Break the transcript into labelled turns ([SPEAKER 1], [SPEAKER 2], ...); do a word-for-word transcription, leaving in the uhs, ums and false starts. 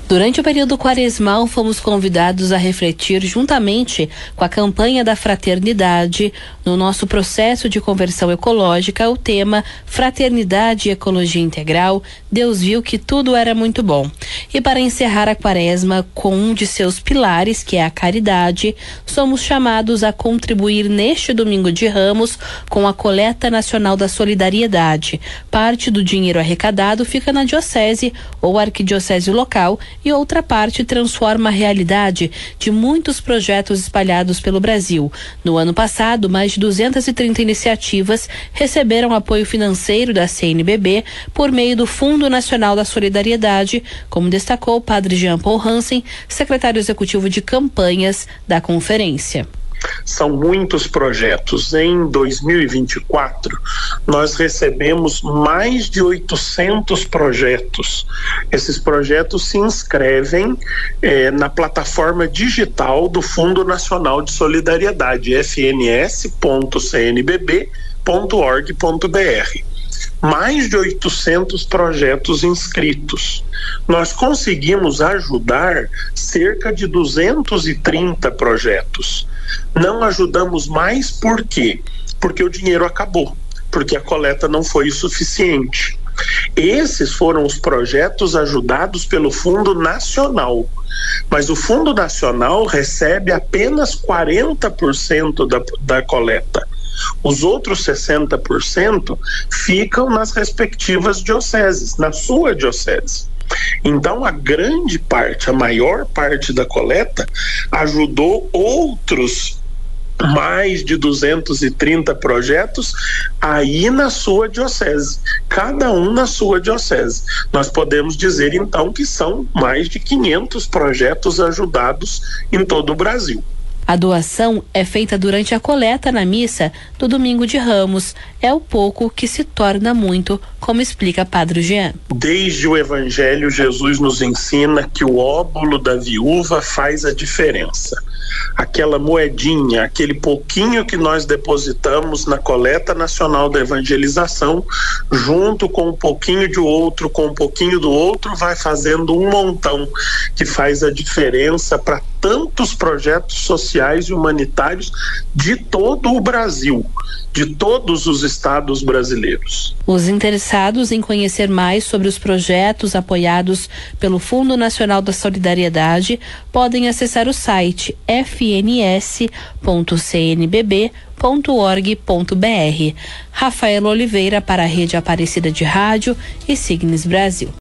[SPEAKER 1] Durante o período quaresmal, fomos convidados a refletir juntamente com a campanha da fraternidade no nosso processo de conversão ecológica, o tema Fraternidade e Ecologia Integral, Deus viu que tudo era muito bom. E para encerrar a quaresma com um de seus pilares, que é a caridade, somos chamados a contribuir neste domingo de Ramos com a Coleta Nacional da Solidariedade. Parte do dinheiro arrecadado fica na diocese ou arquidiocese local e outra parte transforma a realidade de muitos projetos espalhados pelo Brasil. No ano passado, mais de duzentas e trinta iniciativas receberam apoio financeiro da C N B B por meio do Fundo Nacional da Solidariedade, como destacou o padre Jean Paul Hansen, secretário executivo de campanhas da conferência.
[SPEAKER 2] São muitos projetos. Em dois mil e vinte e quatro, nós recebemos mais de oitocentos projetos. Esses projetos se inscrevem eh, na plataforma digital do Fundo Nacional de Solidariedade, f n s ponto c n b b ponto org ponto b r. Mais de oitocentos projetos inscritos. Nós conseguimos ajudar cerca de duzentos e trinta projetos. Não ajudamos mais por quê? Porque o dinheiro acabou, porque a coleta não foi o suficiente. Esses foram os projetos ajudados pelo Fundo Nacional, mas o Fundo Nacional recebe apenas quarenta por cento da, da coleta. Os outros sessenta por cento ficam nas respectivas dioceses, na sua diocese. Então, a grande parte, a maior parte da coleta ajudou outros mais de duzentos e trinta projetos aí na sua diocese, cada um na sua diocese. Nós podemos dizer então que são mais de quinhentos projetos ajudados em todo o Brasil.
[SPEAKER 1] A doação é feita durante a coleta na missa do Domingo de Ramos. É o pouco que se torna muito, como explica Padre Jean.
[SPEAKER 2] Desde o Evangelho, Jesus nos ensina que o óbolo da viúva faz a diferença. Aquela moedinha, aquele pouquinho que nós depositamos na coleta nacional da evangelização, junto com um pouquinho de outro, com um pouquinho do outro, vai fazendo um montão que faz a diferença para tantos projetos sociais e humanitários de todo o Brasil, de todos os estados brasileiros.
[SPEAKER 1] Os interessados em conhecer mais sobre os projetos apoiados pelo Fundo Nacional da Solidariedade podem acessar o site f n s ponto c n b b ponto org ponto b r. Rafaela Oliveira para a Rede Aparecida de Rádio e Signes Brasil.